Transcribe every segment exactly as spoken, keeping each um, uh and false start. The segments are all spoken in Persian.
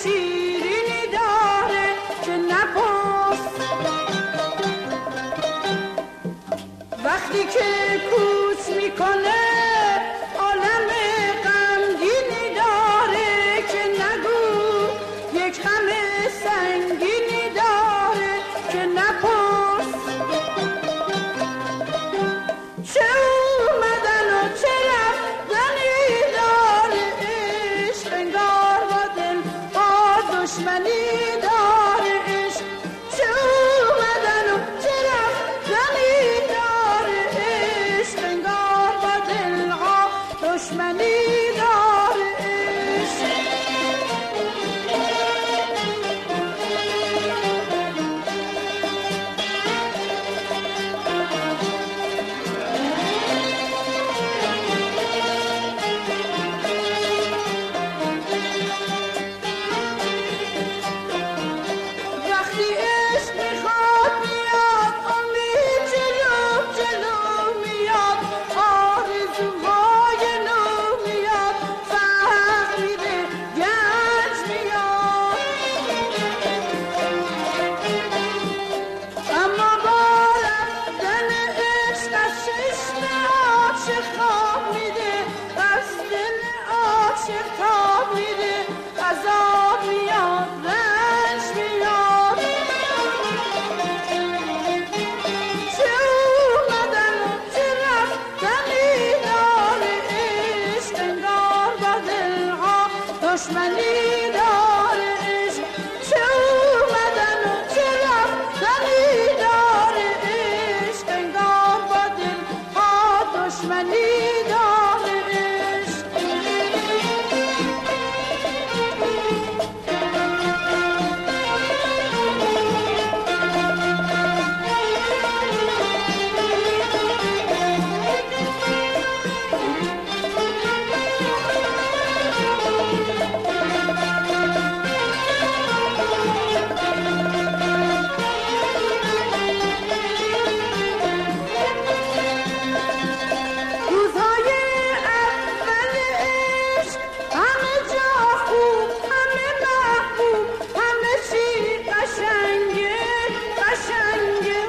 شیرینی داره که نپرس. وقتی که کوچ میکنه عالم غمگینی داره که نگو، یک غم سنگینی داره که نپرس. چه اومدن و چه رفتنی داره عشق، انگار با دل ها دشمنی داره عشق. چه اومدن و چه رفتنی داره عشق، انگار با دل ها دشمنی داره عشق. وقتی عشق میخواد میاد، امید جلو جلو میاد، آرزوهای نو میاد، فقر میره گنج میاد. اما با رفتن عشق از چشم عاشق خواب میده، از دل عاشق تاب میده، عذاب میاد رنج میاد. چه اومدن و چه رفتنی داره عشق، انگار با دل ها دشمنی داره عشق. چه اومدن و چه رفتنی داره عشق، انگار با دل ها دشمنی داره عشق. روزهای اول عشق همه جا خوب، همه محبوب، همه چی قشنگه قشنگه.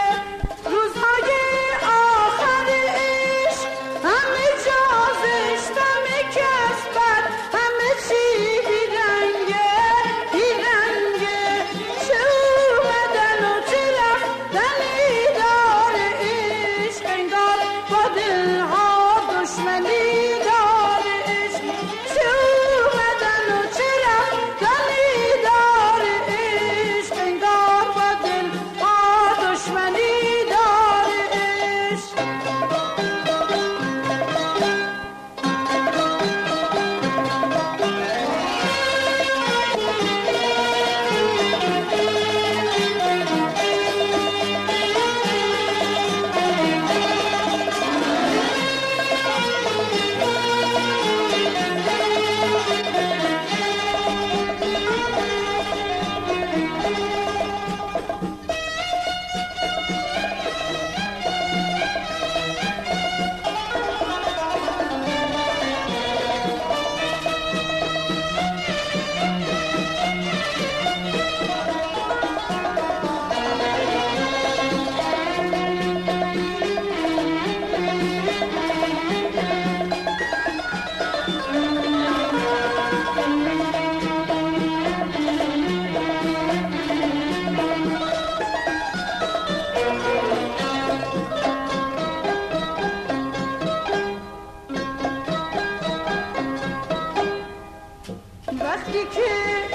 روزهای آخر عشق همه جا زشت، همه کس بد، همه چی بیرنگه بیرنگه. چه اومدن و چه رفتنی داره عشق، انگار با دل ها دشمنی داره عشق. چه اومدن و چه رفتنی داره عشق، انگار با دل ها دشمنی داره عشق. وقتی که